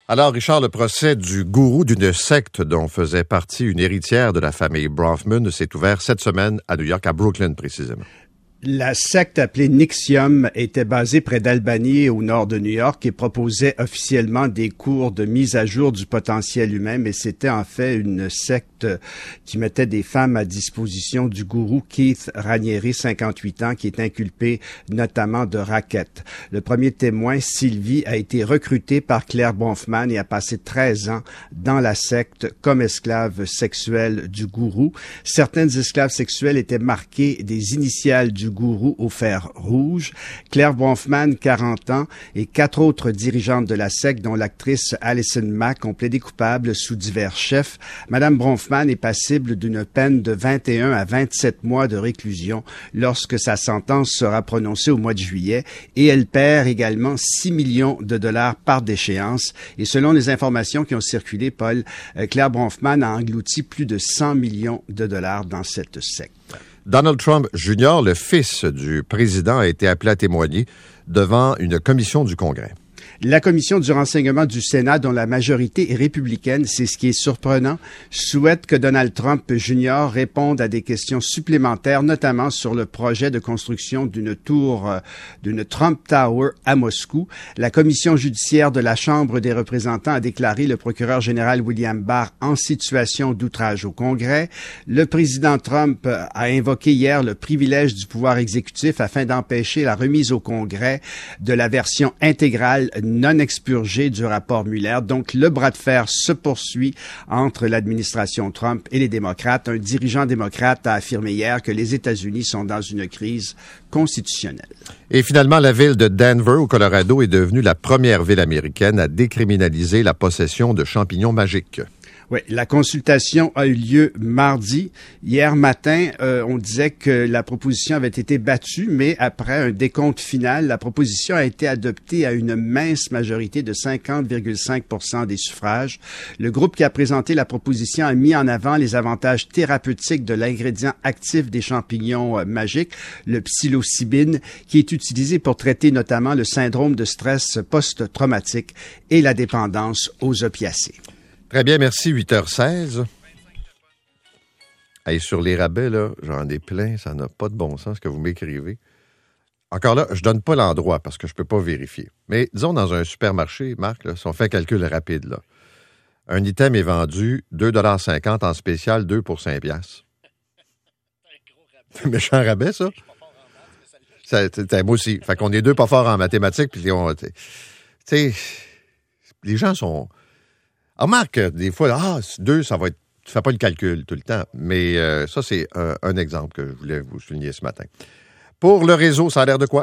Alors, Richard, le procès du gourou d'une secte dont faisait partie une héritière de la famille Bronfman s'est ouvert cette semaine à New York, à Brooklyn précisément. La secte appelée NXIVM était basée près d'Albany au nord de New York et proposait officiellement des cours de mise à jour du potentiel humain, mais c'était en fait une secte qui mettait des femmes à disposition du gourou Keith Raniere, 58 ans, qui est inculpé notamment de racket. Le premier témoin, Sylvie, a été recrutée par Claire Bronfman et a passé 13 ans dans la secte comme esclave sexuelle du gourou. Certaines esclaves sexuelles étaient marquées des initiales du gourou au fer rouge. Claire Bronfman, 40 ans, et 4 autres dirigeantes de la secte, dont l'actrice Alison Mack, ont plaidé coupable sous divers chefs. Madame Bronfman est passible d'une peine de 21 à 27 mois de réclusion lorsque sa sentence sera prononcée au mois de juillet, et elle perd également 6 millions de dollars par déchéance. Et selon les informations qui ont circulé, Paul, Claire Bronfman a englouti plus de 100 millions de dollars dans cette secte. Donald Trump Jr., le fils du président, a été appelé à témoigner devant une commission du Congrès. La commission du renseignement du Sénat, dont la majorité est républicaine, c'est ce qui est surprenant, souhaite que Donald Trump Jr. réponde à des questions supplémentaires, notamment sur le projet de construction d'une tour, d'une Trump Tower à Moscou. La commission judiciaire de la Chambre des représentants a déclaré le procureur général William Barr en situation d'outrage au Congrès. Le président Trump a invoqué hier le privilège du pouvoir exécutif afin d'empêcher la remise au Congrès de la version intégrale non expurgé du rapport Mueller. Donc, le bras de fer se poursuit entre l'administration Trump et les démocrates. Un dirigeant démocrate a affirmé hier que les États-Unis sont dans une crise constitutionnelle. Et finalement, la ville de Denver, au Colorado, est devenue la première ville américaine à décriminaliser la possession de champignons magiques. Oui, la consultation a eu lieu mardi. Hier matin, on disait que la proposition avait été battue, mais après un décompte final, la proposition a été adoptée à une mince majorité de 50,5% des suffrages. Le groupe qui a présenté la proposition a mis en avant les avantages thérapeutiques de l'ingrédient actif des champignons magiques, le psilocybine, qui est utilisé pour traiter notamment le syndrome de stress post-traumatique et la dépendance aux opiacés. Très bien, merci. 8h16. Hey, sur les rabais, là, j'en ai plein. Ça n'a pas de bon sens ce que vous m'écrivez. Encore là, je donne pas l'endroit parce que je peux pas vérifier. Mais disons, dans un supermarché, Marc, là, si on fait un calcul rapide, là, un item est vendu 2,50 $ en spécial, 2 pour 5 $. C'est un méchant rabais, ça? Moi aussi. Fait qu'on est deux pas forts en mathématiques. Puis tu sais, les gens sont... Remarque, des fois, 2, ça va être... Tu fais pas le calcul tout le temps. Mais ça, c'est un exemple que je voulais vous souligner ce matin. Pour le réseau, ça a l'air de quoi?